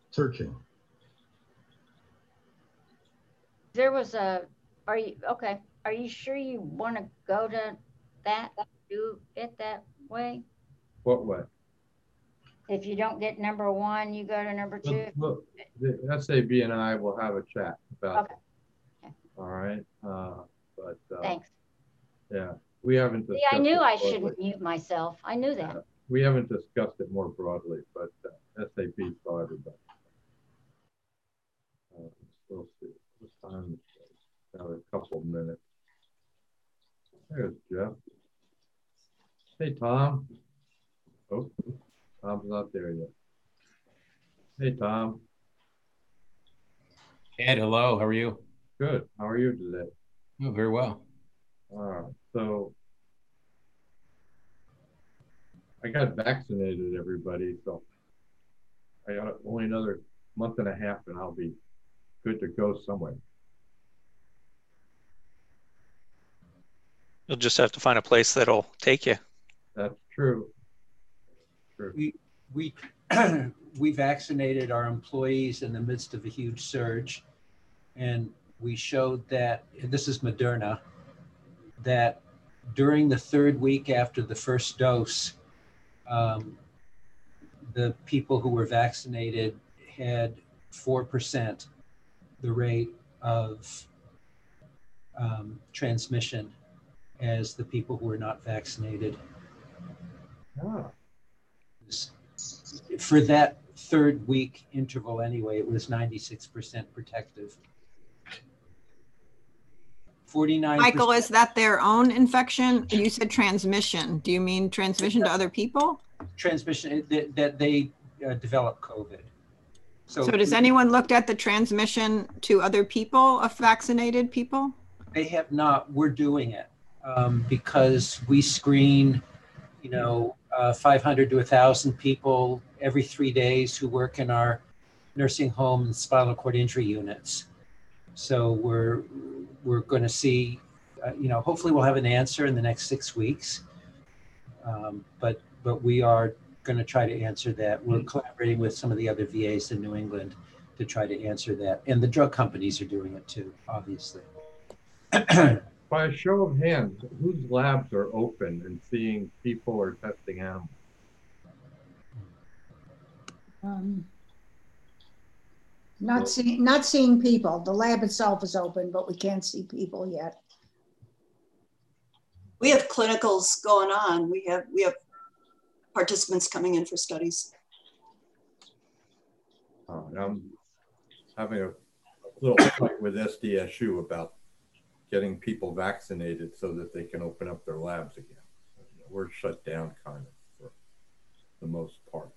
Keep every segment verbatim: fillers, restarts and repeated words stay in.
Searching. There was a, are you, okay, are you sure you want to go to that, do it that way? What way? If you don't get number one, you go to number Well, two? well, the S A B and I will have a chat about Okay, that. All right. Uh, but uh, thanks. yeah, we haven't See, I discussed knew it I broadly. shouldn't mute myself. I knew that. Uh, we haven't discussed it more broadly, but uh, S A B saw everybody. Uh, we'll see. What time is it? Another couple of minutes. There's Jeff. Hey, Tom. Oh, Tom's not there yet. Hey, Tom. Ed, hello. How are you? Good. How are you today? Oh, very well. All right. So I got vaccinated, everybody. So I got only another month and a half, and I'll be good to go somewhere. You'll just have to find a place that'll take you. That's true. True. We we we vaccinated our employees in the midst of a huge surge, and we showed that, and this is Moderna, that during the third week after the first dose, um, the people who were vaccinated had four percent the rate of um, transmission as the people who were not vaccinated. Ah, For that third week interval anyway, it was ninety-six percent protective. forty-nine percent. Michael, is that their own infection? You said transmission. Do you mean transmission to other people? Transmission that, that they uh, develop COVID. So, So does anyone looked at the transmission to other people of vaccinated people? they have not, we're doing it um, because we screen, you know, uh, five hundred to one thousand people every three days who work in our nursing home and spinal cord injury units. So we're, we're going to see, uh, you know, hopefully we'll have an answer in the next six weeks. Um, but, but we are going to try to answer that. We're collaborating with some of the other V As in New England to try to answer that. And the drug companies are doing it too, obviously. by a show of hands, whose labs are open and seeing people or testing animals? Um, Not seeing, not seeing people. The lab itself is open, but we can't see people yet. We have clinicals going on. We have we have participants coming in for studies. Uh, I'm having a little fight with S D S U about getting people vaccinated so that they can open up their labs again. We're shut down kind of for the most part.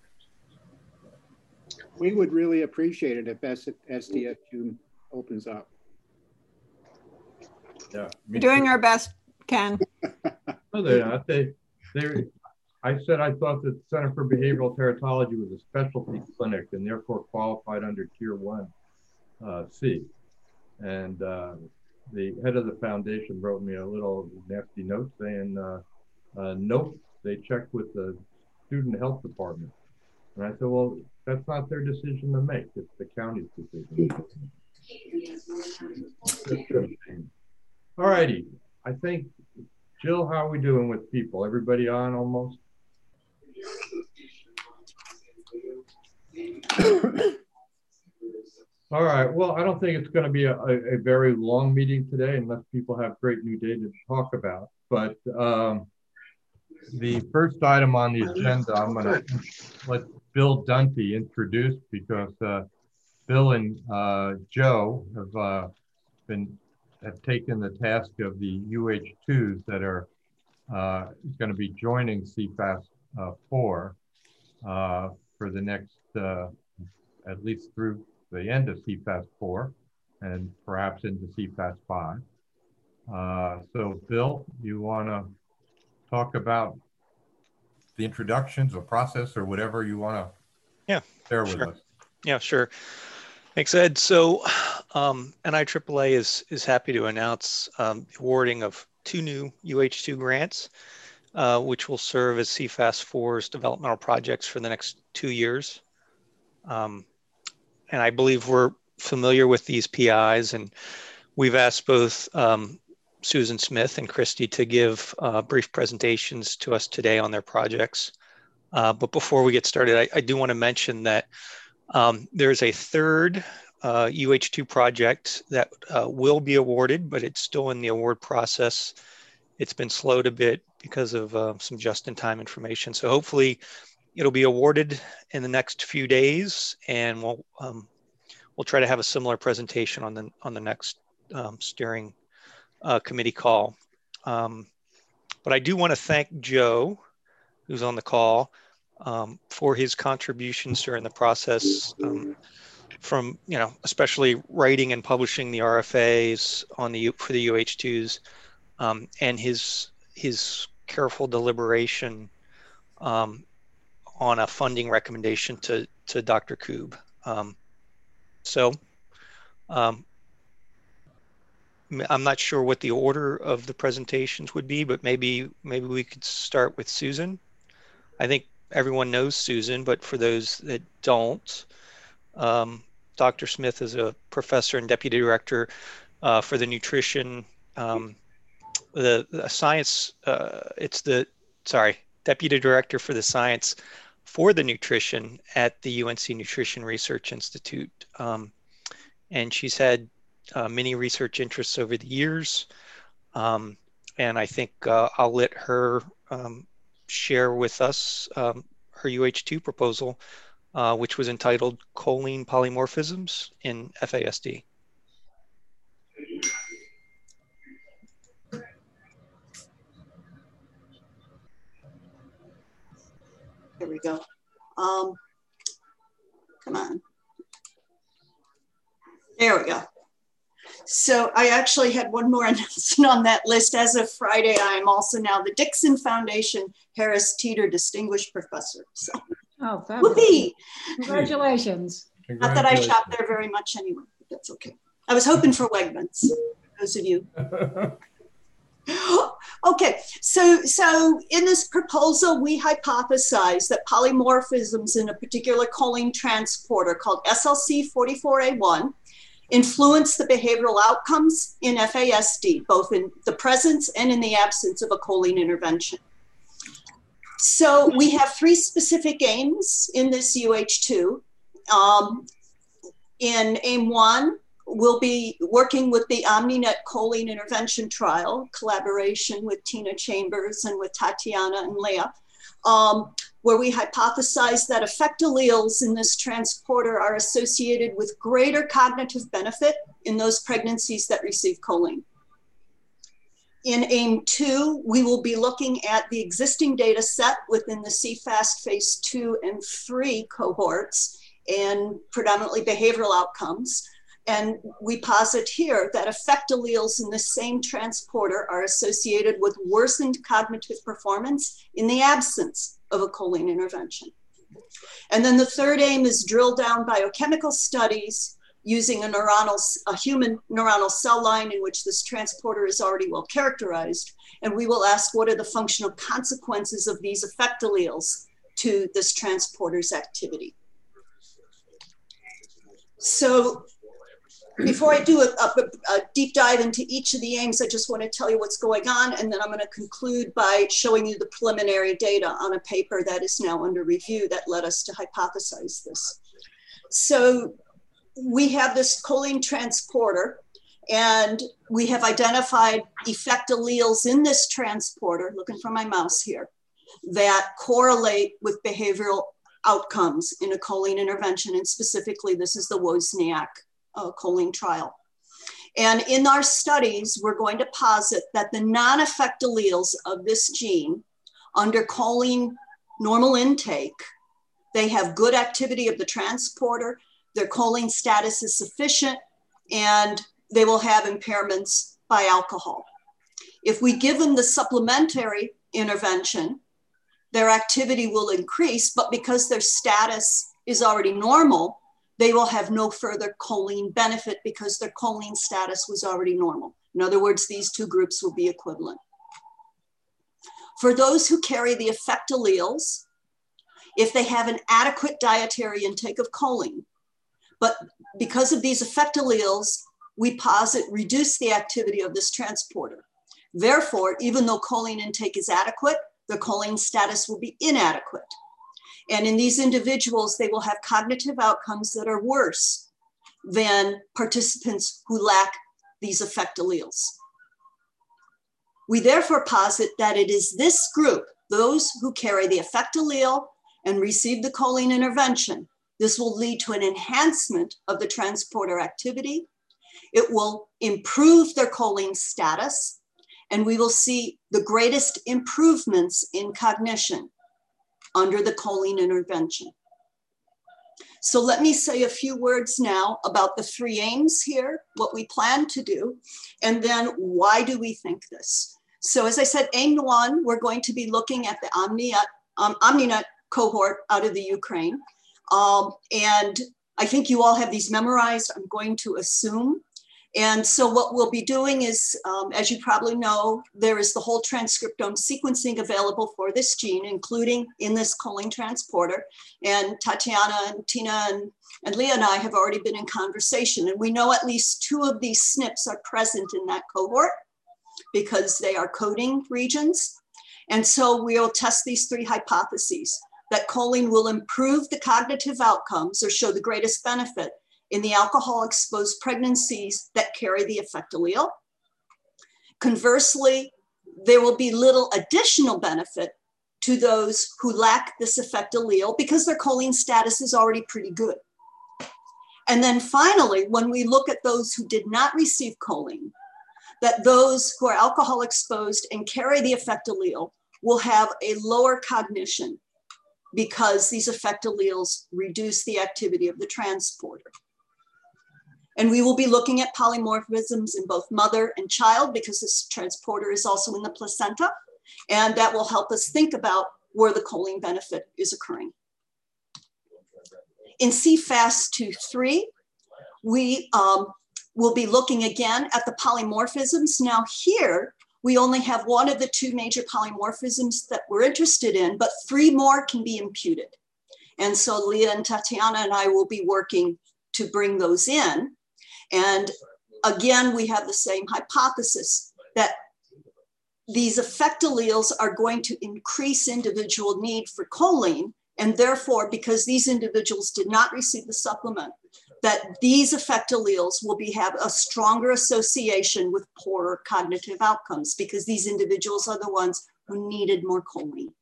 We would really appreciate it if S D S U opens up. Yeah, We're doing our best, Ken. No, they're not. They, they. I said I thought that the Center for Behavioral Teratology was a specialty clinic and therefore qualified under Tier One uh, C. And uh, the head of the foundation wrote me a little nasty note saying, uh, uh, "Nope, they checked with the student health department." And I said, "Well, that's not their decision to make. It's the county's decision." All righty. I think, Jill, how are we doing with people? Everybody on almost? All right. Well, I don't think it's going to be a, a, a very long meeting today unless people have great new data to talk about. But um, the first item on the agenda, I'm going to let Bill Dunty introduce because uh, Bill and uh, Joe have uh, been have taken the task of the U H twos that are uh, going to be joining C FAS uh, four uh, for the next, uh, at least through the end of C FAS four and perhaps into C FAS five. Uh, so Bill, you want to talk about the introductions or process or whatever you want to yeah, share with sure. us? Yeah, sure. Thanks, Ed. So um, N I triple A is, is happy to announce um, the awarding of two new U H two grants, uh, which will serve as C FAS four's developmental projects for the next two years. Um, and I believe we're familiar with these P Is, and we've asked both um, Susan Smith and Christy to give uh, brief presentations to us today on their projects. Uh, but before we get started, I, I do want to mention that um, there's a third uh, U H two project that uh, will be awarded, but it's still in the award process. It's been slowed a bit because of uh, some just-in-time information. So hopefully it'll be awarded in the next few days, and we'll um, we'll try to have a similar presentation on the on the next um, steering uh, committee call. Um, but I do want to thank Joe, who's on the call, um, for his contributions during the process, um, from, you know, especially writing and publishing the R F As on the for the U H twos, um, and his his careful deliberation um, on a funding recommendation to to Doctor Koob. Um, so um, I'm not sure what the order of the presentations would be, but maybe maybe we could start with Susan. I think everyone knows Susan, but for those that don't, um, Doctor Smith is a professor and deputy director uh, for the nutrition, um, the, the science, uh, it's the, sorry, deputy director for the science for the nutrition at the U N C Nutrition Research Institute. Um, and she's had uh, many research interests over the years. Um, and I think uh, I'll let her um, share with us um, her U H two proposal, uh, which was entitled Choline Polymorphisms in F A S D. Here we go. Um, come on. There we go. So I actually had one more announcement on that list. As of Friday, I am also now the Dixon Foundation Harris Teeter Distinguished Professor. So, Oh, fabulous. whoopee! Congratulations. Not that I shop there very much anyway, but that's okay. I was hoping for Wegmans, those of you. Okay, so, so in this proposal, we hypothesize that polymorphisms in a particular choline transporter called S L C forty-four A one influence the behavioral outcomes in F A S D, both in the presence and in the absence of a choline intervention. So we have three specific aims in this U H two. Um, in aim one, we'll be working with the OmniNet choline intervention trial, collaboration with Tina Chambers and with Tatiana and Leah, um, where we hypothesize that effect alleles in this transporter are associated with greater cognitive benefit in those pregnancies that receive choline. In aim two, we will be looking at the existing data set within the C FAST phase two and three cohorts and predominantly behavioral outcomes. And we posit here that effect alleles in the same transporter are associated with worsened cognitive performance in the absence of a choline intervention. And then the third aim is drill down biochemical studies using a neuronal, a human neuronal cell line in which this transporter is already well characterized. And we will ask what are the functional consequences of these effect alleles to this transporter's activity. So before I do a, a, a deep dive into each of the aims, I just want to tell you what's going on, and then I'm going to conclude by showing you the preliminary data on a paper that is now under review that led us to hypothesize this. So we have this choline transporter, and we have identified effect alleles in this transporter, looking for my mouse here, that correlate with behavioral outcomes in a choline intervention, and specifically this is the Wozniak Uh, choline trial. And in our studies, we're going to posit that the non-effect alleles of this gene under choline normal intake, they have good activity of the transporter, their choline status is sufficient, and they will have impairments by alcohol. If we give them the supplementary intervention, their activity will increase, but because their status is already normal, they will have no further choline benefit because their choline status was already normal. In other words, these two groups will be equivalent. For those who carry the effect alleles, if they have an adequate dietary intake of choline, But because of these effect alleles, we posit reduce the activity of this transporter. Therefore, even though choline intake is adequate, the choline status will be inadequate. And in these individuals, they will have cognitive outcomes that are worse than participants who lack these effect alleles. We therefore posit that it is this group, those who carry the effect allele and receive the choline intervention. This will lead to an enhancement of the transporter activity. It will improve their choline status, and we will see the greatest improvements in cognition under the choline intervention. So let me say a few words now about the three aims here, what we plan to do, and then why do we think this? So as I said, aim one, we're going to be looking at the OmniNet, um, OmniNet cohort out of the Ukraine. Um, and I think you all have these memorized, I'm going to assume. And so what we'll be doing is, um, as you probably know, there is the whole transcriptome sequencing available for this gene, including in this choline transporter. And Tatiana and Tina and, and Leah and I have already been in conversation. And we know at least two of these S N Ps are present in that cohort because they are coding regions. And so we'll test these three hypotheses: that choline will improve the cognitive outcomes or show the greatest benefit in the alcohol-exposed pregnancies that carry the effect allele. Conversely, there will be little additional benefit to those who lack this effect allele because their choline status is already pretty good. And then finally, when we look at those who did not receive choline, that those who are alcohol-exposed and carry the effect allele will have a lower cognition because these effect alleles reduce the activity of the transporter. And we will be looking at polymorphisms in both mother and child because this transporter is also in the placenta. And that will help us think about where the choline benefit is occurring. In C FAST two three, we um, will be looking again at the polymorphisms. Now here, we only have one of the two major polymorphisms that we're interested in, but three more can be imputed. And so Leah and Tatiana and I will be working to bring those in. And again, we have the same hypothesis that these effect alleles are going to increase individual need for choline. And therefore, because these individuals did not receive the supplement, that these effect alleles will be, have a stronger association with poorer cognitive outcomes because these individuals are the ones who needed more choline.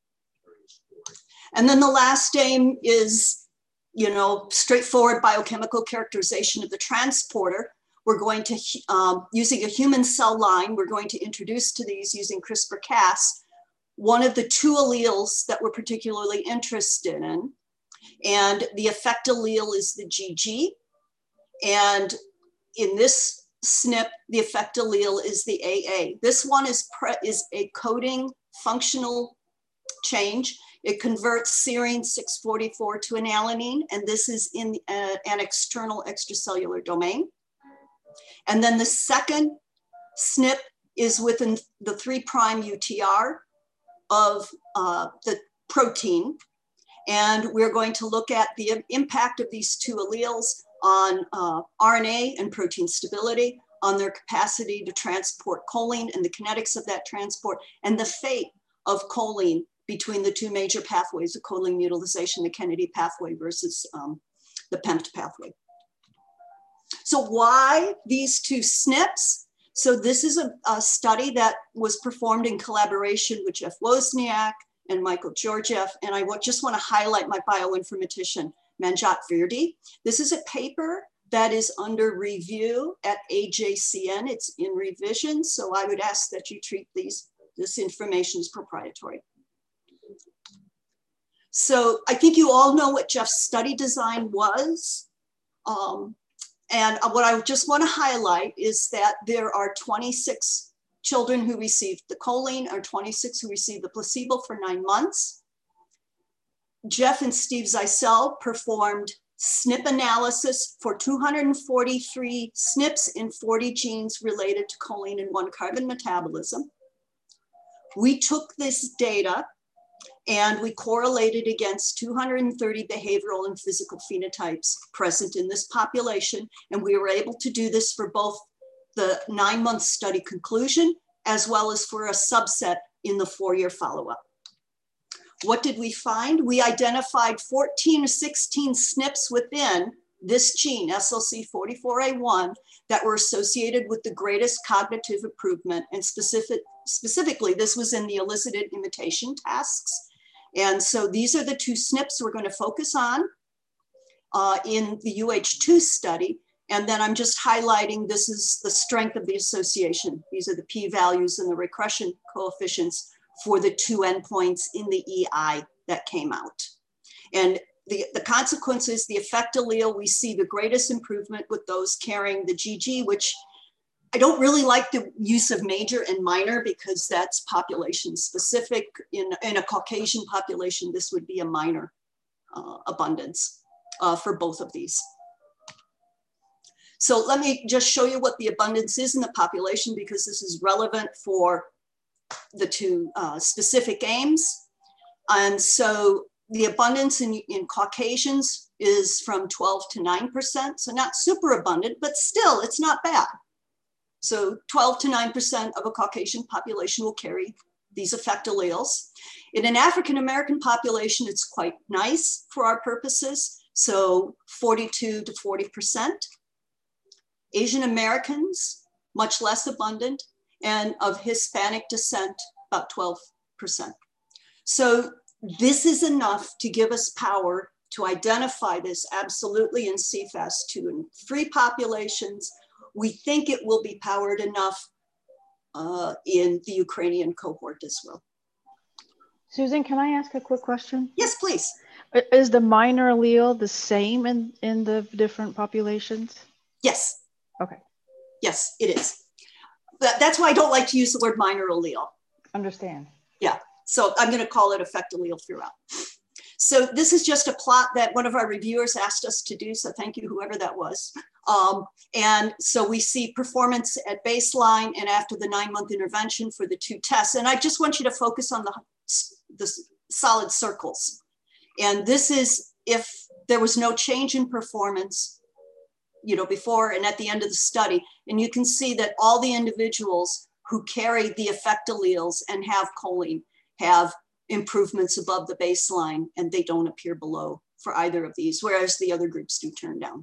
And then the last aim is, you know, straightforward biochemical characterization of the transporter. We're going to, um, using a human cell line, we're going to introduce to these using CRISPR Cas one of the two alleles that we're particularly interested in. And the effect allele is the G G. And in this S N P, the effect allele is the A A. This one is, pre is a coding functional change. It converts serine six forty-four to an alanine, and this is in uh, an external extracellular domain. And then the second S N P is within the three prime U T R of uh, the protein. And we're going to look at the impact of these two alleles on uh, R N A and protein stability, on their capacity to transport choline and the kinetics of that transport, and the fate of choline between the two major pathways of choline utilization, the Kennedy pathway versus um, the P E M P T pathway. So why these two S N Ps? So this is a, a study that was performed in collaboration with Jeff Wozniak and Michael Georgiev, and I just want to highlight my bioinformatician, Manjot Virdi. This is a paper that is under review at A J C N. It's in revision, so I would ask that you treat these, this information as proprietary. So I think you all know what Jeff's study design was. Um, and what I just want to highlight is that there are twenty-six children who received the choline, or twenty-six who received the placebo for nine months. Jeff and Steve Zeisel performed S N P analysis for two hundred forty-three S N Ps in forty genes related to choline and one carbon metabolism. We took this data And we correlated against two hundred thirty behavioral and physical phenotypes present in this population. And we were able to do this for both the nine-month study conclusion, as well as for a subset in the four-year follow-up. What did we find? We identified fourteen or sixteen S N Ps within this gene, S L C forty-four A one, that were associated with the greatest cognitive improvement. And specific, specifically, this was in the elicited imitation tasks. And so these are the two S N Ps we're going to focus on uh, in the U H two study. And then I'm just highlighting this is the strength of the association. These are the p-values and the regression coefficients for the two endpoints in the E I that came out. And the, the consequences, the effect allele, we see the greatest improvement with those carrying the G G, which I don't really like the use of major and minor because that's population specific. In, in a Caucasian population, this would be a minor uh, abundance uh, for both of these. So let me just show you what the abundance is in the population because this is relevant for the two uh, specific aims. And so the abundance in, in Caucasians is from twelve to nine percent. So not super abundant, but still it's not bad. So twelve to nine percent of a Caucasian population will carry these effect alleles. In an African-American population, it's quite nice for our purposes. So forty-two to forty percent. Asian Americans, much less abundant, and of Hispanic descent, about twelve percent. So this is enough to give us power to identify this absolutely in C FAS two in three populations. We think it will be powered enough uh, in the Ukrainian cohort as well. Susan, can I ask a quick question? Yes, please. Is the minor allele the same in, in the different populations? Yes. Okay. Yes, it is. That, that's why I don't like to use the word minor allele. Understand. Yeah, so I'm going to call it effect allele throughout. So this is just a plot that one of our reviewers asked us to do, so thank you, whoever that was. Um, and so we see performance at baseline and after the nine-month intervention for the two tests. And I just want you to focus on the, the solid circles. And this is if there was no change in performance, you know, before and at the end of the study. And you can see that all the individuals who carry the effect alleles and have choline have improvements above the baseline, and they don't appear below for either of these, whereas the other groups do turn down.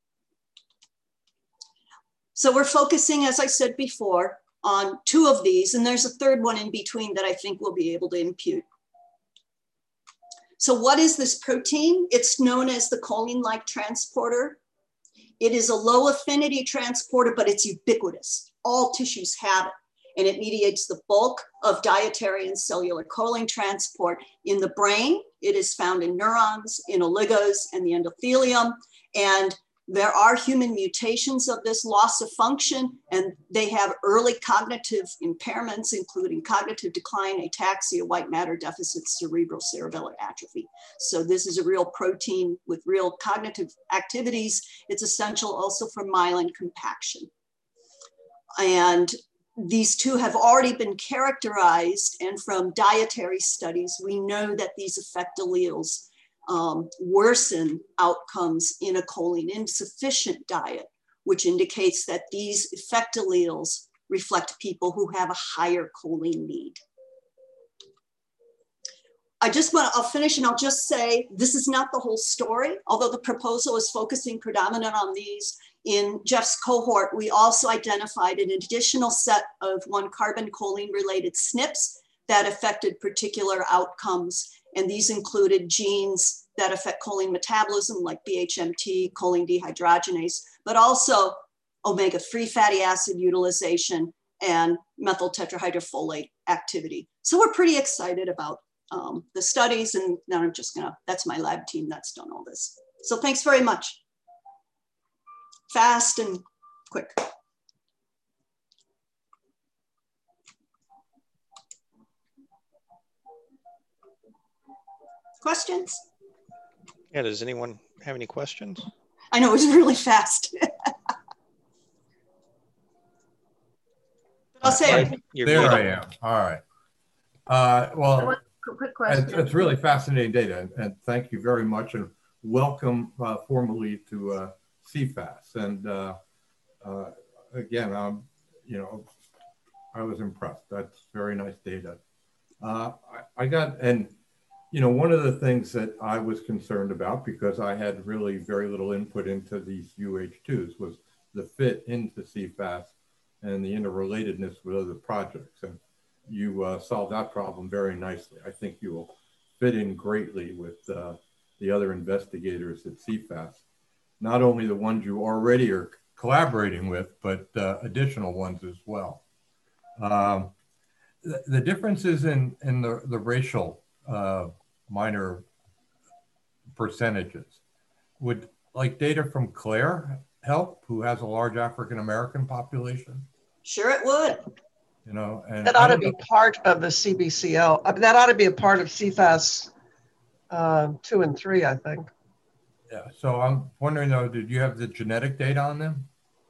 So we're focusing, as I said before, on two of these, and there's a third one in between that I think we'll be able to impute. So what is this protein? It's known as the choline-like transporter. It is a low affinity transporter, but it's ubiquitous. All tissues have it, and it mediates the bulk of dietary and cellular choline transport. In the brain, it is found in neurons, in oligos, and the endothelium. And there are human mutations of this loss of function, and they have early cognitive impairments, including cognitive decline, ataxia, white matter deficits, cerebral cerebellar atrophy. So this is a real protein with real cognitive activities. It's essential also for myelin compaction. And these two have already been characterized, and from dietary studies, we know that these effect alleles Um, worsen outcomes in a choline insufficient diet, which indicates that these effect alleles reflect people who have a higher choline need. I just want to, I'll finish and I'll just say, this is not the whole story. Although the proposal is focusing predominant on these, in Jeff's cohort, we also identified an additional set of one carbon choline related S N Ps that affected particular outcomes. And these included genes that affect choline metabolism like B H M T, choline dehydrogenase, but also omega three fatty acid utilization and methyl tetrahydrofolate activity. So we're pretty excited about um, the studies, and now I'm just gonna, that's my lab team that's done all this. So thanks very much. Fast and quick. Questions? Yeah, does anyone have any questions? I know, it was really fast. I'll say right. There I am. All right. Uh, well, quick question. It's, it's really fascinating data, and, and thank you very much, and welcome uh, formally to uh, C FAS. And uh, uh, again, um, you know, I was impressed. That's very nice data. Uh, I, I got, and you know, one of the things that I was concerned about, because I had really very little input into these U H twos, was the fit into C FAS and the interrelatedness with other projects. And you uh, solved that problem very nicely. I think you will fit in greatly with uh, the other investigators at C FAS, not only the ones you already are collaborating with, but uh, additional ones as well. Um, the, the differences in, in the, the racial uh, minor percentages, would like data from Claire help, who has a large African-American population? Sure it would. You know, and that ought to be know. part of the C B C L. I mean, that ought to be a part of C FAS uh, two and three, I think. Yeah, so I'm wondering though, did you have the genetic data on them?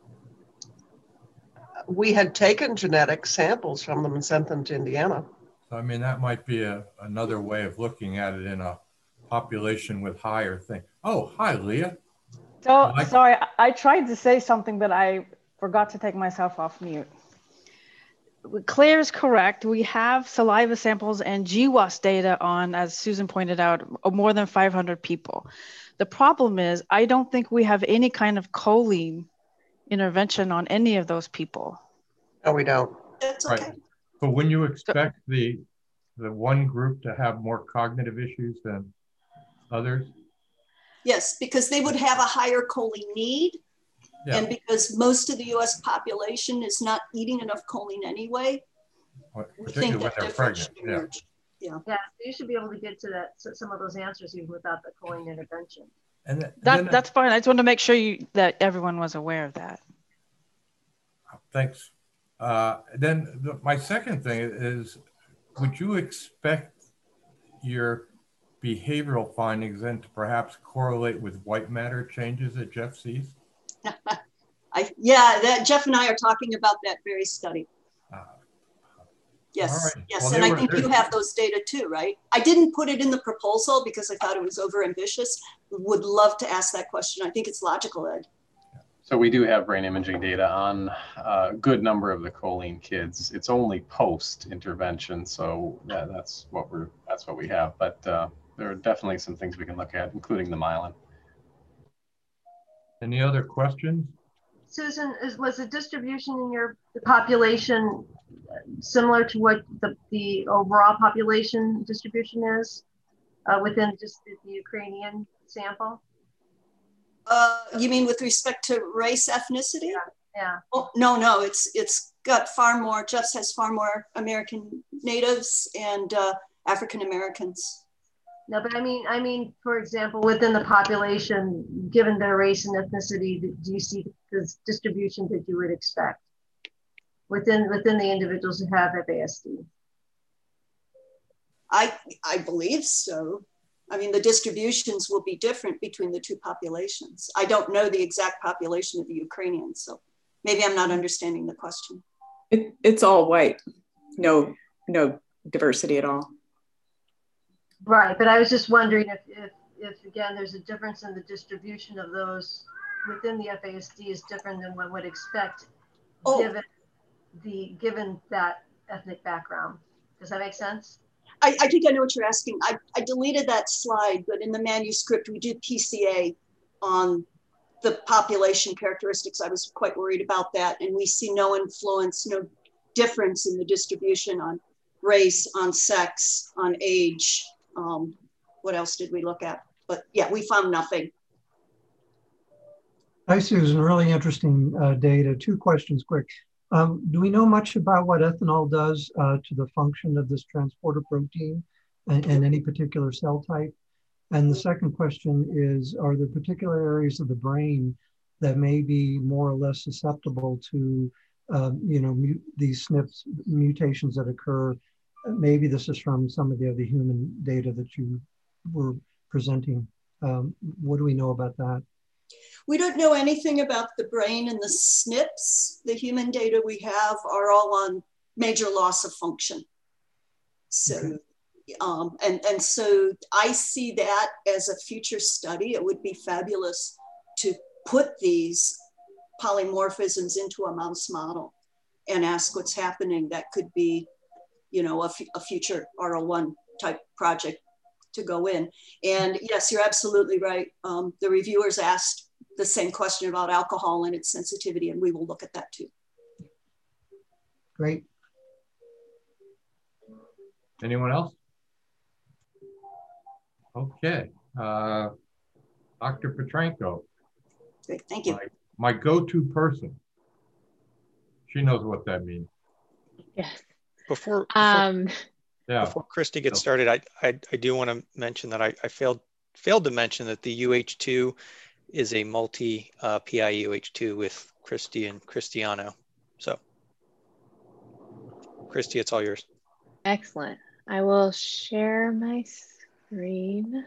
We had taken genetic samples from them and sent them to Indiana. So, I mean, that might be a, another way of looking at it in a population with higher thing. Oh, hi, Leah. So, like sorry, I, I tried to say something, but I forgot to take myself off mute. Claire is correct. We have saliva samples and G W A S data on, as Susan pointed out, more than five hundred people. The problem is, I don't think we have any kind of choline intervention on any of those people. No, we don't. That's okay. Right. But when you expect the the one group to have more cognitive issues than others? Yes, because they would have a higher choline need. Yeah. And because most of the U S population is not eating enough choline anyway, Well, we particularly think when that they're difference pregnant. should Yeah. emerge. Yeah. Yeah, you should be able to get to that so- some of those answers even without the choline intervention. And th- That then, that's fine. I just wanted to make sure you that everyone was aware of that. thanks. Uh, then the, my second thing is, would you expect your behavioral findings then to perhaps correlate with white matter changes that Jeff sees? I, yeah, that Jeff and I are talking about that very study. Uh, Yes, all right. yes, Well, and they I were- think you have those data too, right? I didn't put it in the proposal because I thought it was overambitious. Would love to ask that question. I think it's logical, Ed. So we do have brain imaging data on a good number of the choline kids. It's only post intervention, so yeah, that's what we're that's what we have. But uh, there are definitely some things we can look at, including the myelin. Any other questions? Susan, is, was the distribution in your population similar to what the, the overall population distribution is uh, within just the, the Ukrainian sample? Uh, you mean with respect to race, ethnicity? Yeah. yeah. Oh, no, no, it's it's got far more. Jeff's has far more American natives and uh, African Americans. No, but I mean, I mean, for example, within the population, given their race and ethnicity, do you see this distribution that you would expect within within the individuals who have F A S D? I I believe so. I mean, the distributions will be different between the two populations. I don't know the exact population of the Ukrainians, so maybe I'm not understanding the question. It, it's all white, no no diversity at all. Right, but I was just wondering if, if, if again, there's a difference in the distribution of those within the F A S D is different than one would expect, oh. given the given that ethnic background. Does that make sense? I, I think I know what you're asking. I, I deleted that slide, but in the manuscript, we did P C A on the population characteristics. I was quite worried about that. And we see no influence, no difference in the distribution on race, on sex, on age. Um, what else did we look at? But yeah, we found nothing. Hi, Susan. Really interesting uh, data. Two questions quick. Um, do we know much about what ethanol does uh, to the function of this transporter protein and, and any particular cell type? And the second question is, are there particular areas of the brain that may be more or less susceptible to, um, you know, mu these S N Ps mutations that occur? Maybe this is from some of the other human data that you were presenting. Um, what do we know about that? We don't know anything about the brain and the S N Ps. The human data we have are all on major loss of function. So, okay. Um, and, and so I see that as a future study. It would be fabulous to put these polymorphisms into a mouse model and ask what's happening. That could be, you know, a, a future R O one type project to go in. And yes, you're absolutely right. Um, the reviewers asked the same question about alcohol and its sensitivity, and we will look at that too. Great. Anyone else? Okay. Uh, Doctor Petrenko. Great, thank you. My, my go-to person. She knows what that means. Yes. Before, before Um, yeah. Before Christy gets started, I, I, I do want to mention that I, I failed failed to mention that the U H two is a multi uh, P I U H two with Christy and Cristiano. So, Christy, it's all yours. excellent. I will share my screen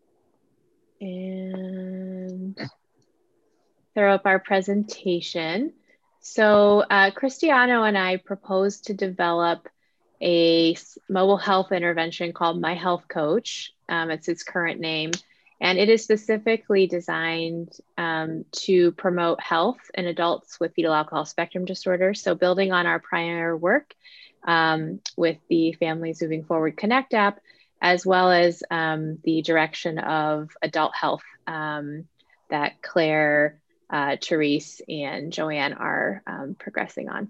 and throw up our presentation. So uh, Cristiano and I proposed to develop a mobile health intervention called My Health Coach. Um, it's its current name. And it is specifically designed um, to promote health in adults with fetal alcohol spectrum disorder. So building on our prior work um, with the Families Moving Forward Connect app, as well as um, the direction of adult health um, that Claire, uh, Therese, and Joanne are um, progressing on.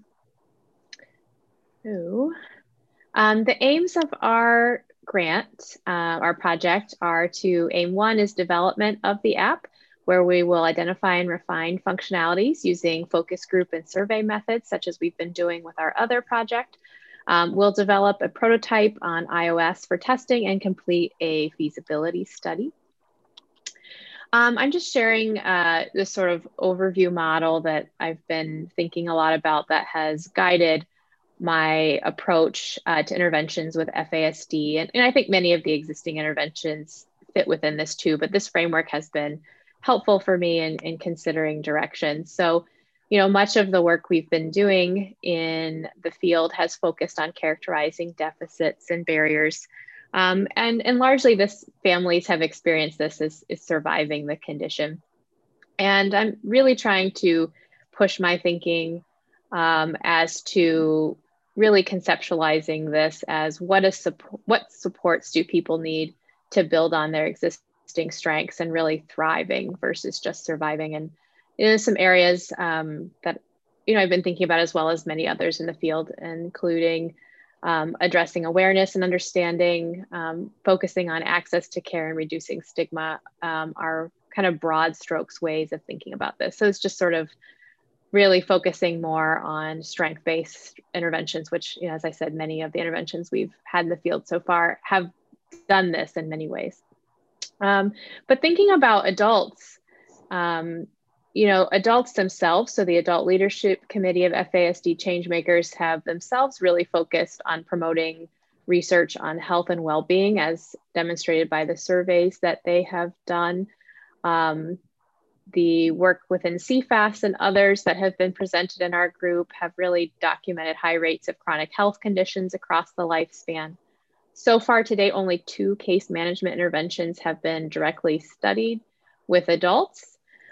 So, um, the aims of our grant, uh, our project, are to aim one is development of the app, where we will identify and refine functionalities using focus group and survey methods, such as we've been doing with our other project. Um, we'll develop a prototype on iOS for testing and complete a feasibility study. Um, I'm just sharing uh, this sort of overview model that I've been thinking a lot about that has guided my approach uh, to interventions with F A S D. And, and I think many of the existing interventions fit within this too, but this framework has been helpful for me in, in considering direction. So, you know, much of the work we've been doing in the field has focused on characterizing deficits and barriers. Um, and, and largely this families have experienced this as, as surviving the condition. And I'm really trying to push my thinking um, as to really conceptualizing this as what is what supports do people need to build on their existing strengths and really thriving versus just surviving. And you know, some areas um, that you know I've been thinking about, as well as many others in the field, including um, addressing awareness and understanding, um, focusing on access to care and reducing stigma, um, are kind of broad strokes ways of thinking about this. So it's just sort of really focusing more on strength-based interventions, which, you know, as I said, many of the interventions we've had in the field so far have done this in many ways. Um, but thinking about adults, um, you know, adults themselves, so the Adult Leadership Committee of F A S D Changemakers have themselves really focused on promoting research on health and well-being, as demonstrated by the surveys that they have done. Um, The work within C F A S and others that have been presented in our group have really documented high rates of chronic health conditions across the lifespan. So far today, only two case management interventions have been directly studied with adults,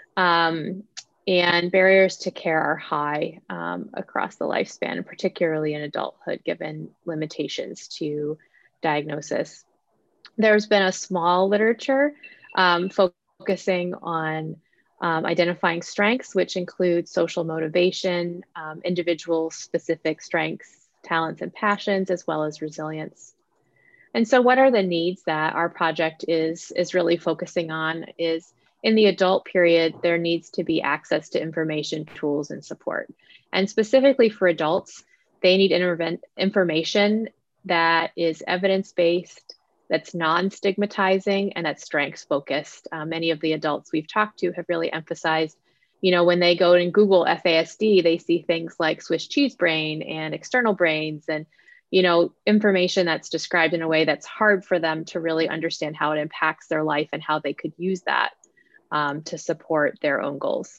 um, and barriers to care are high um, across the lifespan, and particularly in adulthood, given limitations to diagnosis. There's been a small literature um, focusing on Um, identifying strengths, which include social motivation, um, individual specific strengths, talents, and passions, as well as resilience. And so what are the needs that our project is, is really focusing on is in the adult period, there needs to be access to information, tools, and support. And specifically for adults, they need information that is evidence-based, that's non-stigmatizing, and that's strengths focused. Uh, many of the adults we've talked to have really emphasized, you know, when they go and Google F A S D, they see things like Swiss cheese brain and external brains, and, you know, information that's described in a way that's hard for them to really understand how it impacts their life and how they could use that um, to support their own goals.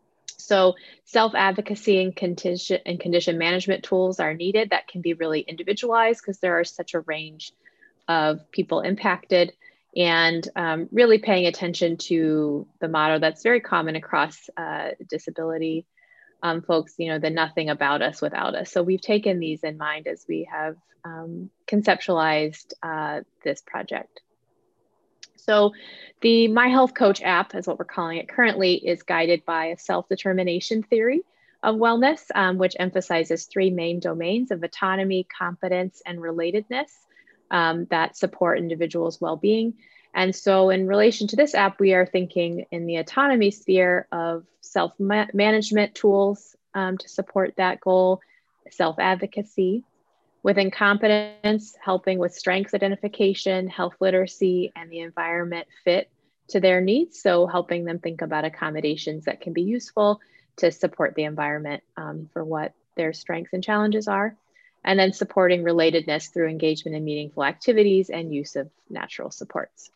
So self-advocacy and condition, and condition management tools are needed that can be really individualized, because there are such a range of people impacted, and um, really paying attention to the motto that's very common across uh, disability um, folks, you know, the nothing about us without us. So we've taken these in mind as we have um, conceptualized uh, this project. So the My Health Coach app, is what we're calling it currently, is guided by a self-determination theory of wellness, um, which emphasizes three main domains of autonomy, competence, and relatedness um, that support individuals' well-being. And so in relation to this app, we are thinking in the autonomy sphere of self-management tools um, to support that goal, self-advocacy. Within competence, helping with strengths identification, health literacy, and the environment fit to their needs. So helping them think about accommodations that can be useful to support the environment um, for what their strengths and challenges are. And then supporting relatedness through engagement in meaningful activities and use of natural supports.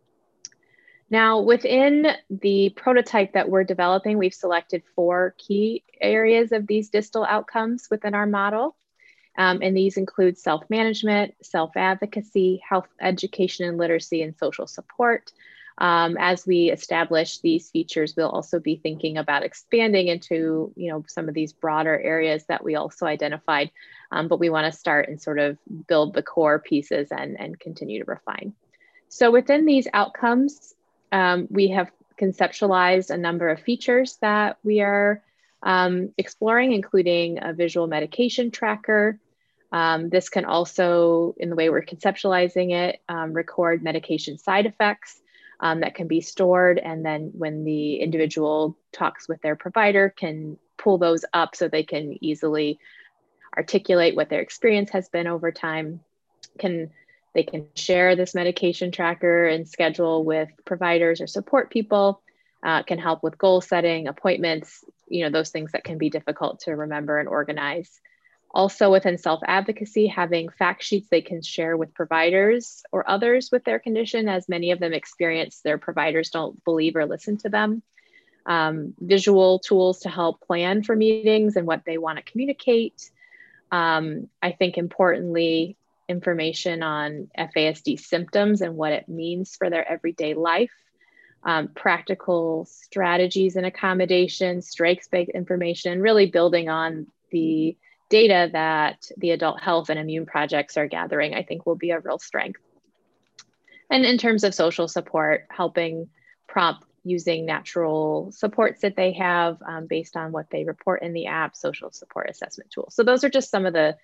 Now, within the prototype that we're developing, we've selected four key areas of these distal outcomes within our model. Um, and these include self-management, self-advocacy, health education and literacy, and social support. Um, as we establish these features, we'll also be thinking about expanding into, you know, some of these broader areas that we also identified, um, but we want to start and sort of build the core pieces and, and continue to refine. So within these outcomes, um, we have conceptualized a number of features that we are um, exploring, including a visual medication tracker. Um, this can also, in the way we're conceptualizing it, um, record medication side effects um, that can be stored. And then when the individual talks with their provider, can pull those up so they can easily articulate what their experience has been over time. Can, they can share this medication tracker and schedule with providers or support people. Uh, can help with goal setting, appointments, you know, those things that can be difficult to remember and organize. Also within self-advocacy, having fact sheets they can share with providers or others with their condition, as many of them experience their providers don't believe or listen to them. Um, visual tools to help plan for meetings and what they want to communicate. Um, I think importantly, information on F A S D symptoms and what it means for their everyday life. Um, practical strategies and accommodations, strengths-based information, really building on the data that the Adult Health and Immune projects are gathering, I think will be a real strength. And in terms of social support, helping prompt using natural supports that they have um, based on what they report in the app, social support assessment tools. So those are just some of the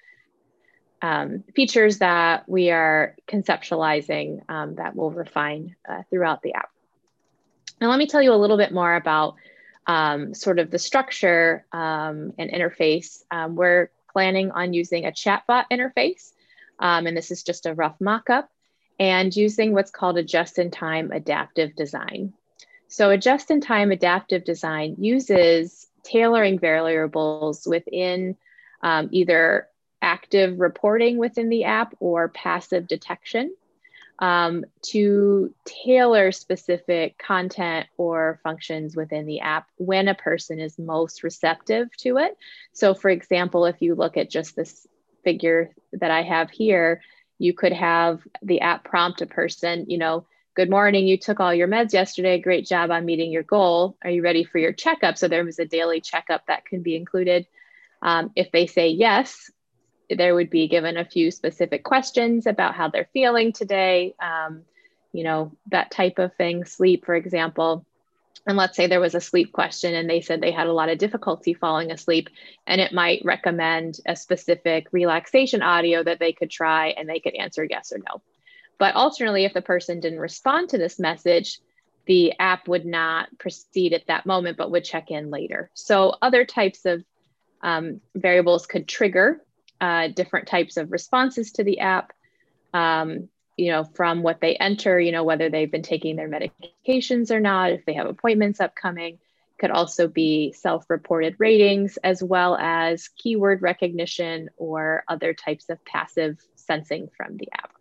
um, features that we are conceptualizing um, that we'll refine uh, throughout the app. Now, let me tell you a little bit more about um, sort of the structure um, and interface. Um, we're planning on using a chatbot interface, um, and this is just a rough mock-up, and using what's called a just-in-time adaptive design. So a just-in-time adaptive design uses tailoring variables within um, either active reporting within the app or passive detection. Um, to tailor specific content or functions within the app when a person is most receptive to it. So for example, if you look at just this figure that I have here, you could have the app prompt a person, you know, good morning, you took all your meds yesterday, great job on meeting your goal. Are you ready for your checkup? So there was a daily checkup that can be included. Um, if they say yes, there would be given a few specific questions about how they're feeling today, um, you know, that type of thing, sleep, for example. And let's say there was a sleep question and they said they had a lot of difficulty falling asleep, and it might recommend a specific relaxation audio that they could try, and they could answer yes or no. But alternately, if the person didn't respond to this message, the app would not proceed at that moment, but would check in later. So other types of um, variables could trigger Uh, different types of responses to the app, um, you know, from what they enter, you know, whether they've been taking their medications or not, if they have appointments upcoming. Could also be self-reported ratings, as well as keyword recognition or other types of passive sensing from the app.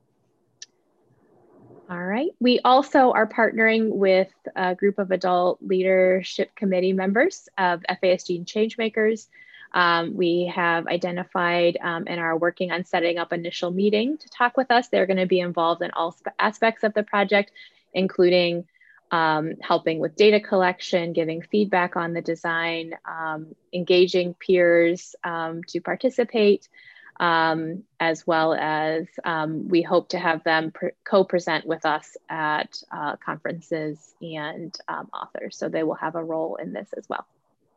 All right. We also are partnering with a group of adult leadership committee members of F A S D and Changemakers. Um, we have identified um, and are working on setting up initial meeting to talk with us. They're going to be involved in all aspects of the project, including um, helping with data collection, giving feedback on the design, um, engaging peers um, to participate, um, as well as um, we hope to have them co-present with us at uh, conferences and um, authors. So they will have a role in this as well.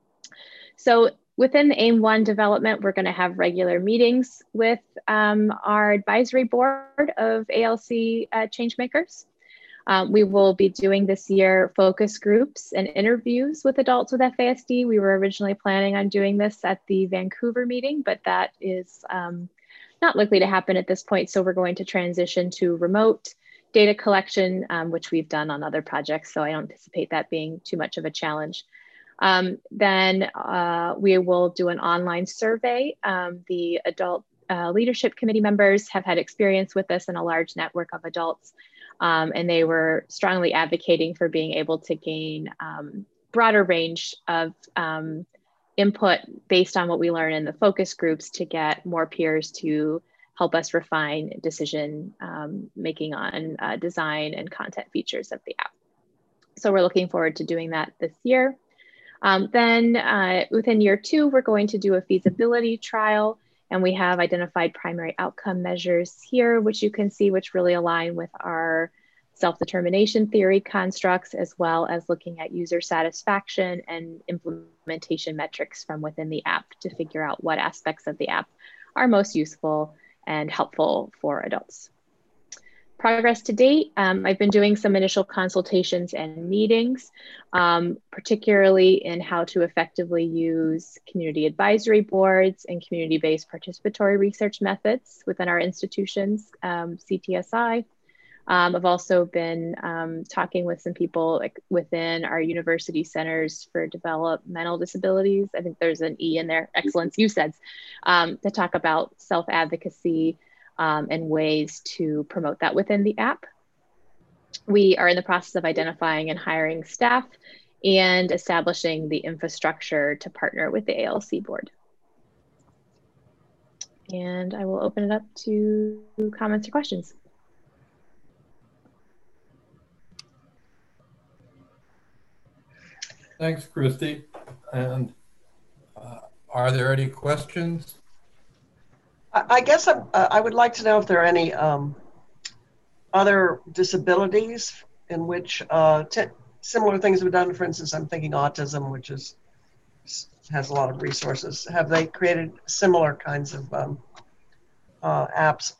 So within the AIM one development, we're going to have regular meetings with um, our advisory board of A L C uh, changemakers. Um, we will be doing this year focus groups and interviews with adults with F A S D. We were originally planning on doing this at the Vancouver meeting, but that is um, not likely to happen at this point. So we're going to transition to remote data collection, um, which we've done on other projects. So I don't anticipate that being too much of a challenge. Um, then uh, we will do an online survey. Um, the adult uh, leadership committee members have had experience with this in a large network of adults. Um, and they were strongly advocating for being able to gain um, broader range of um, input based on what we learn in the focus groups to get more peers to help us refine decision um, making on uh, design and content features of the app. So we're looking forward to doing that this year. Um, then uh, within year two, we're going to do a feasibility trial. And we have identified primary outcome measures here, which you can see, which really align with our self-determination theory constructs, as well as looking at user satisfaction and implementation metrics from within the app to figure out what aspects of the app are most useful and helpful for adults. Progress to date, um, I've been doing some initial consultations and meetings, um, particularly in how to effectively use community advisory boards and community-based participatory research methods within our institutions, um, C T S I. Um, I've also been um, talking with some people like, within our university centers for developmental disabilities. I think there's an E in there, Excellence U SEDS, um, to talk about self-advocacy Um, and ways to promote that within the app. We are in the process of identifying and hiring staff and establishing the infrastructure to partner with the A L C board. And I will open it up to comments or questions. Thanks, Christy. And uh, are there any questions? I guess I'm, uh, I would like to know if there are any um, other disabilities in which uh, similar things have been done. For instance, I'm thinking autism, which is has a lot of resources. Have they created similar kinds of um, uh, apps?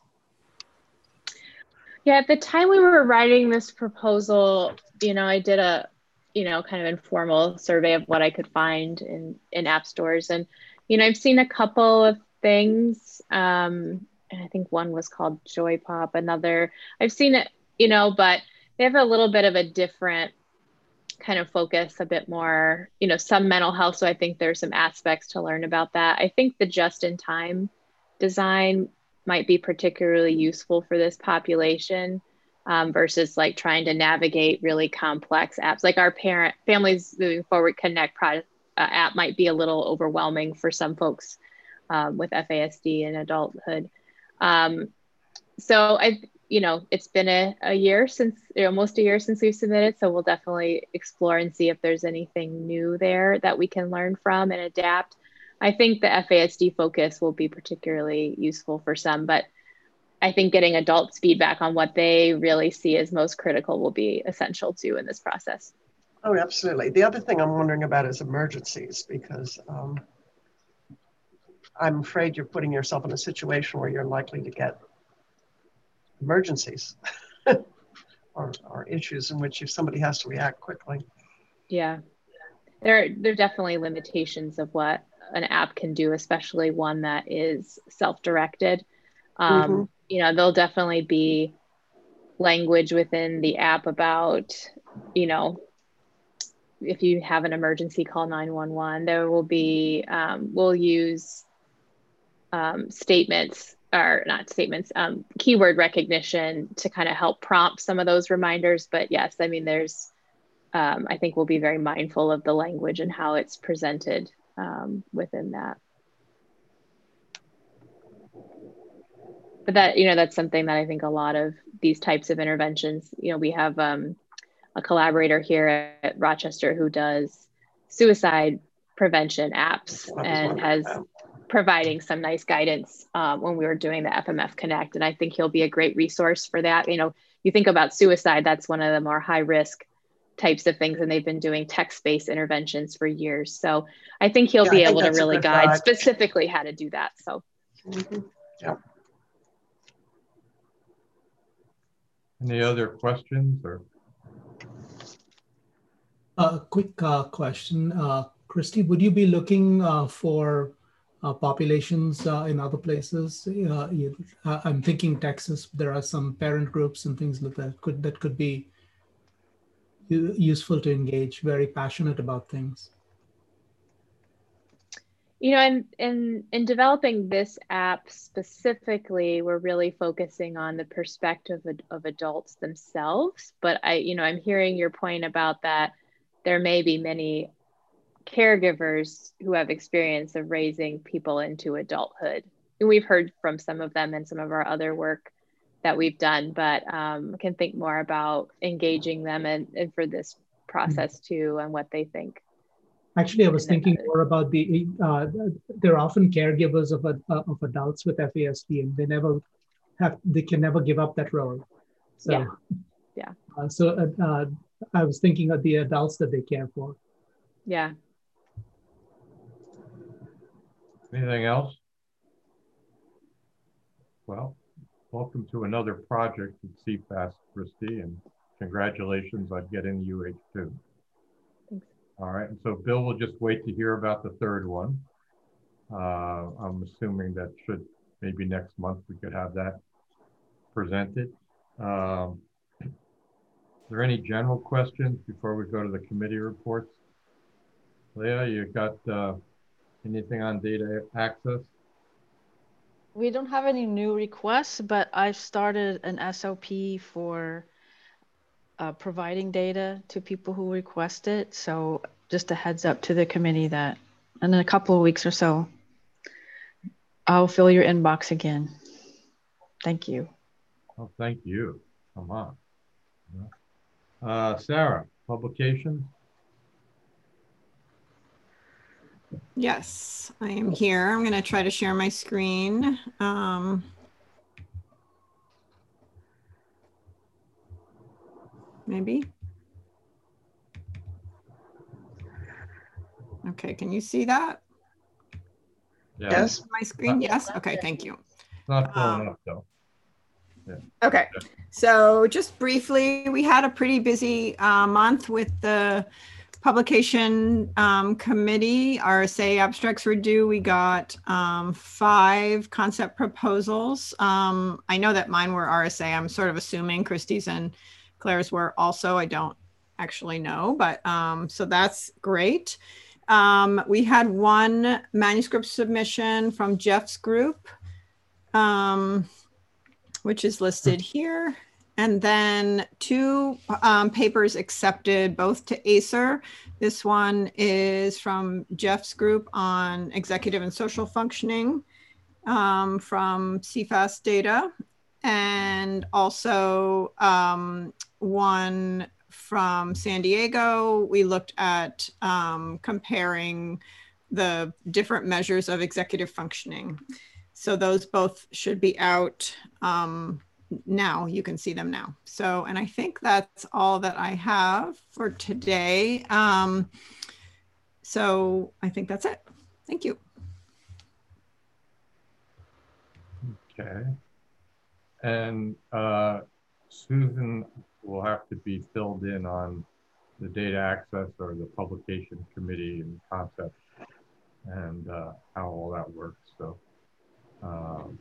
Yeah, at the time we were writing this proposal, you know, I did a, you know, kind of informal survey of what I could find in, in app stores. And, you know, I've seen a couple of things. Um, and I think one was called Joy Pop, another, I've seen it, you know, but they have a little bit of a different kind of focus, a bit more, you know, some mental health. So I think there's some aspects to learn about that. I think the just-in-time design might be particularly useful for this population um, versus like trying to navigate really complex apps. Like our parent Families Moving Forward Connect product, uh, app might be a little overwhelming for some folks um, with F A S D and adulthood. Um, so I, you know, it's been a, a year since, almost a year since we've submitted. So we'll definitely explore and see if there's anything new there that we can learn from and adapt. I think the F A S D focus will be particularly useful for some, but I think getting adults' feedback on what they really see as most critical will be essential too in this process. Oh, absolutely. The other thing I'm wondering about is emergencies, because um, I'm afraid you're putting yourself in a situation where you're likely to get emergencies or, or issues in which if somebody has to react quickly. Yeah, there, there are definitely limitations of what an app can do, especially one that is self-directed. Um, mm-hmm. You know, there'll definitely be language within the app about, you know, if you have an emergency, call nine one one. There will be, um, we'll use um, statements, or not statements, um, keyword recognition to kind of help prompt some of those reminders. But yes, I mean, there's, um, I think we'll be very mindful of the language and how it's presented um, within that. but that, you know, that's something that I think a lot of these types of interventions, you know, we have um, a collaborator here at Rochester who does suicide prevention apps and has providing some nice guidance um, when we were doing the F M F Connect. And I think he'll be a great resource for that. You know, you think about suicide, that's one of the more high risk types of things, and they've been doing text-based interventions for years. So I think he'll Yeah, be I think able to that's a really good guide thought. specifically how to do that. So. Mm-hmm. Yeah. Any other questions or? A uh, quick uh, question, uh, Christy, would you be looking uh, for uh, populations uh, in other places? Uh, you, uh, I'm thinking Texas. There are some parent groups and things like that could that could be useful to engage. Very passionate about things. You know, in, in, in developing this app specifically, we're really focusing on the perspective of, of adults themselves. But I, you know, I'm hearing your point about that. There may be many caregivers who have experience of raising people into adulthood. And we've heard from some of them in some of our other work that we've done, but um, can think more about engaging them and, and for this process too, and what they think. Actually, I was thinking more about the, uh, they're often caregivers of, uh, of adults with F A S D, and they never have, they can never give up that role. So, yeah. yeah. Uh, so uh, uh, I was thinking of the adults that they care for. Yeah. Anything else? Well, welcome to another project at C FAST, Christy, and congratulations on getting U H two. All right, and so Bill will just wait to hear about the third one. Uh, I'm assuming that should, maybe next month we could have that presented. Um, are there any general questions before we go to the committee reports? Leah, you got uh, anything on data access? We don't have any new requests, but I've started an S O P for Uh, providing data to people who request it. So just a heads up to the committee that in a couple of weeks or so, I'll fill your inbox again. Thank you. Oh, thank you. Come on. Uh, Sarah, publication? Yes, I am here. I'm going to try to share my screen. Um, maybe. Okay, can you see that? Yes. My screen, yes? Okay, thank you. Not blowing Um, up though. Yeah. Okay, so just briefly, we had a pretty busy uh, month with the publication um, committee. R S A abstracts were due. We got um, five concept proposals. Um, I know that mine were R S A. I'm sort of assuming Christie's and Claire's were also. I don't actually know, but um, so that's great. Um, we had one manuscript submission from Jeff's group, um, which is listed here. And then two um, papers accepted, both to ACER. This one is from Jeff's group on executive and social functioning um, from C FAST data. And also um, one from San Diego. We looked at um, comparing the different measures of executive functioning. So those both should be out um, now. You can see them now. So, and I think that's all that I have for today. Um, so I think that's it. Thank you. Okay. And uh, Susan will have to be filled in on the data access or the publication committee and concept and uh, how all that works. So um,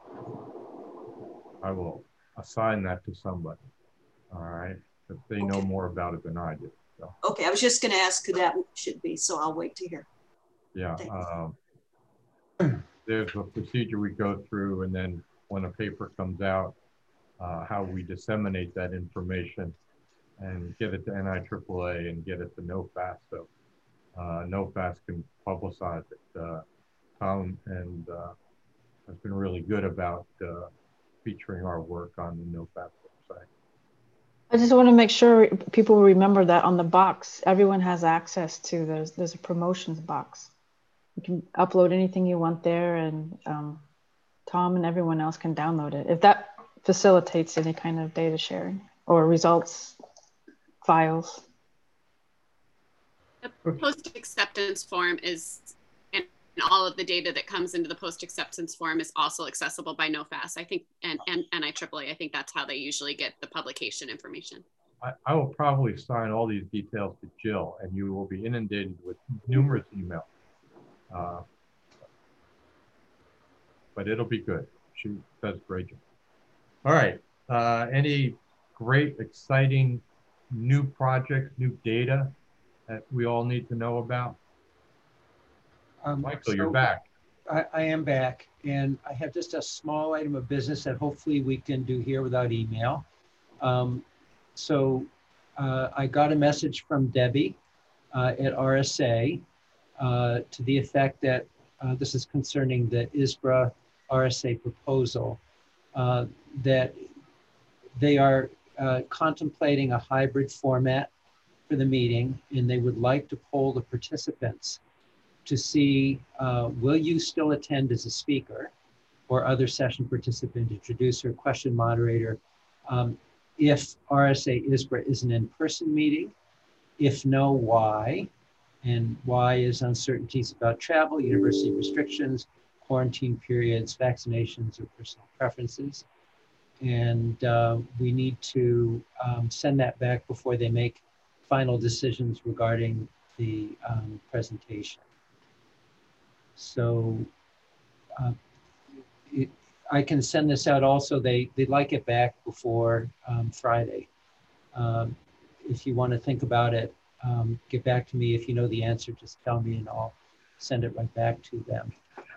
I will assign that to somebody. All right. If they know more about it than I do. So. Okay, I was just going to ask who that should be, so I'll wait to hear. Yeah. Um, there's a procedure we go through, and then when a paper comes out, uh, how we disseminate that information and get it to N I triple A and get it to NOFAST. So uh, NOFAST can publicize it. Uh, Tom and uh, has been really good about uh, featuring our work on the NoFap website. I just want to make sure people remember that on the box, everyone has access to. There's there's a promotions box. You can upload anything you want there, and um, Tom and everyone else can download it. If that facilitates any kind of data sharing or results files. The post-acceptance form is, and all of the data that comes into the post-acceptance form is also accessible by NoFast, I think, and, and, and I triple A. I think that's how they usually get the publication information. I, I will probably sign all these details to Jill, and you will be inundated with numerous emails. Uh, but it'll be good. She does a great job. All right. Uh, any great, exciting new projects, new data that we all need to know about? Um, Michael, so you're back. I, I am back, and I have just a small item of business that hopefully we can do here without email. Um, so uh, I got a message from Debbie uh, at R S A uh, to the effect that uh, this is concerning the I S B R A R S A proposal, uh, that they are uh, contemplating a hybrid format for the meeting, and they would like to poll the participants to see, uh, will you still attend as a speaker or other session participant, introducer, question moderator, um, if R S A I S B R A is an in-person meeting? If no, why? And why is uncertainties about travel, university restrictions, quarantine periods, vaccinations, or personal preferences? And uh, we need to um, send that back before they make final decisions regarding the um, presentation. So uh, it, I can send this out also. They, they'd like it back before um, Friday. Um, if you want to think about it, um, get back to me. If you know the answer, just tell me and I'll send it right back to them.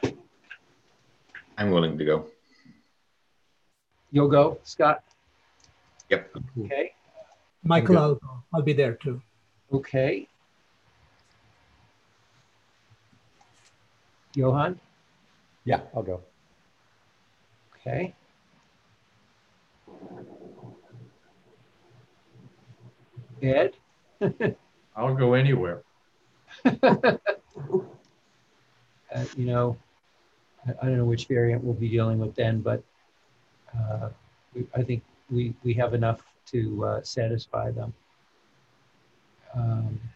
I'm willing to go. You'll go, Scott? Yep. Okay. Michael, I'll go. I'll be there too. Okay. Johan? Yeah, I'll go. Okay. Ed? I'll go anywhere. uh, you know, I, I don't know which variant we'll be dealing with then, but uh, we, I think we, we have enough to uh, satisfy them. Um,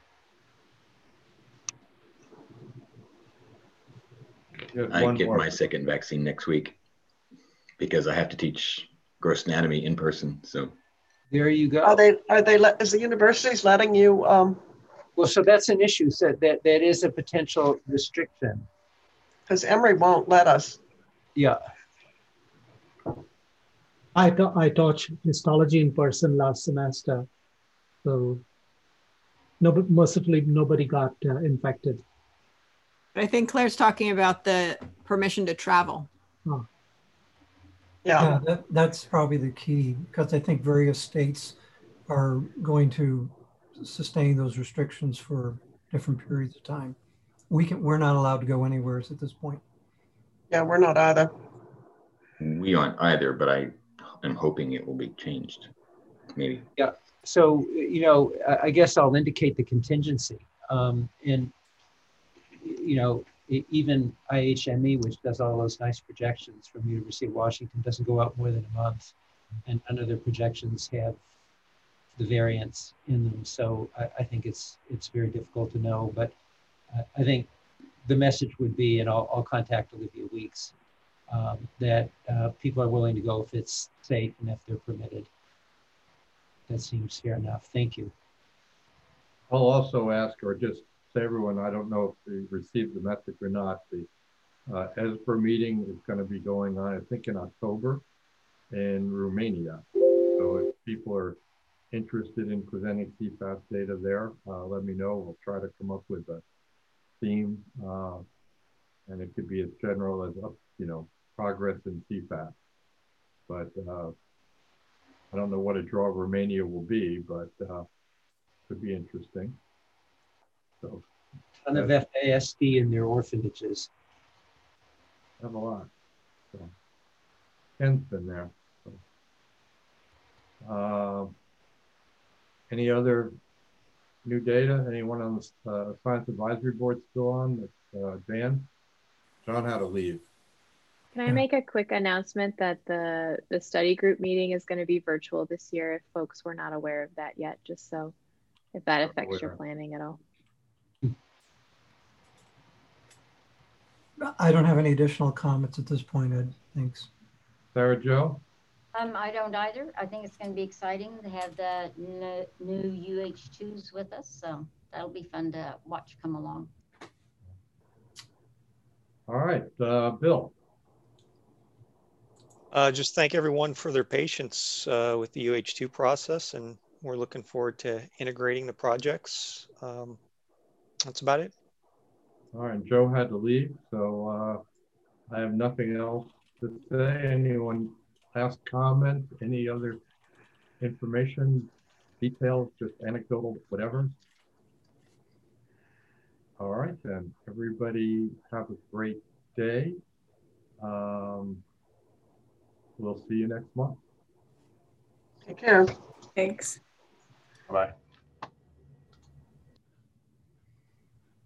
I get my second vaccine next week because I have to teach gross anatomy in person. So there you go. Are they, are they, is the universities letting you? Um... Well, so that's an issue. So that, that is a potential restriction. Because Emory won't let us. Yeah. I, ta I taught histology in person last semester. So no, mercifully, nobody got uh, infected. But I think Claire's talking about the permission to travel. Oh. Yeah, yeah that, that's probably the key, because I think various states are going to sustain those restrictions for different periods of time. We can, we're not allowed to go anywhere at this point. Yeah, we're not either. We aren't either, but I am hoping it will be changed, maybe. Yeah, so, you know, I guess I'll indicate the contingency. Um, and, you know, even I H M E, which does all those nice projections from University of Washington, doesn't go out more than a month. And none of their projections have the variants in them. So I, I think it's it's very difficult to know. But uh, I think the message would be, and I'll, I'll contact Olivia Weeks, um, that uh, people are willing to go if it's safe and if they're permitted. That seems fair enough. Thank you. I'll also ask, or just say everyone, I don't know if they received the message or not, the uh, E S B R meeting is going to be going on, I think, in October in Romania. So if people are interested in presenting C FAS data there, uh, let me know. We'll try to come up with a theme, uh, and it could be as general as, up, you know, progress in C FAS. But uh, I don't know what a draw Romania will be, but uh, could be interesting. So, ton of F A S D in their orphanages. Have a lot. So, Ken's been there. Uh, any other new data? Anyone on the uh, Science Advisory Board still on? Uh, Dan? John had to leave. Can I make a quick announcement that the, the study group meeting is going to be virtual this year if folks were not aware of that yet, just so if that affects your planning at all. I don't have any additional comments at this point, Ed. Thanks. Sarah Jo? Um, I don't either. I think it's going to be exciting to have the new, new U H twos with us. So that'll be fun to watch come along. All right, uh, Bill. Uh, just thank everyone for their patience uh, with the U H two process, and we're looking forward to integrating the projects. Um, that's about it. All right, Joe had to leave, so uh, I have nothing else to say. Anyone has comments, any other information, details, just anecdotal, whatever? All right, then. Everybody have a great day. Um, we'll see you next month. Take care. Thanks. Bye.